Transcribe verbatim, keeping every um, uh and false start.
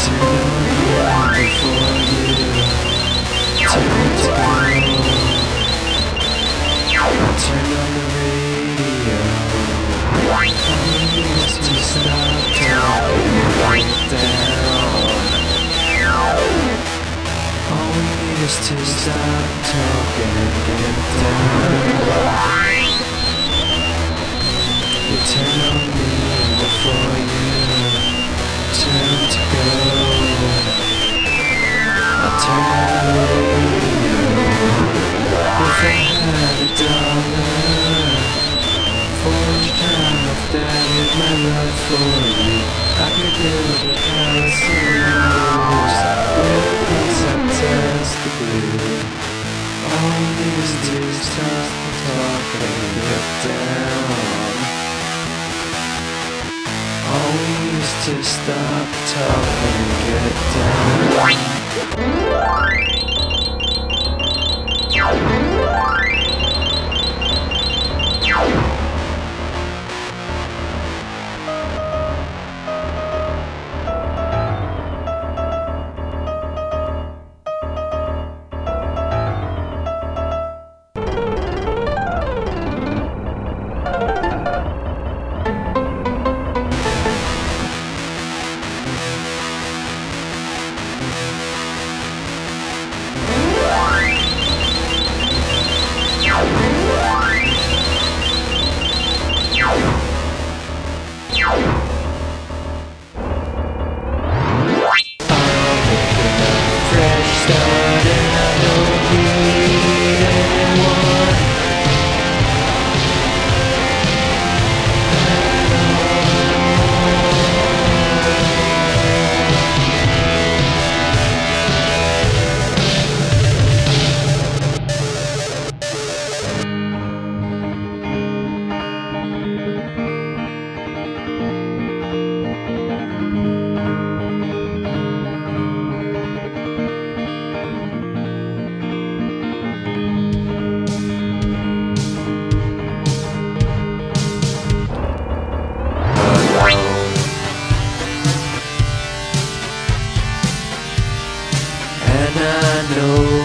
Just to stop talking and get down. You turn on me before you turn to go. I'll turn on the radio. If I had a dollar for each time I've doubted my love for you, I could build a house of yours with concepts the blue. All we need is to stop talking and get down. All we need is to stop talking and get down. And I know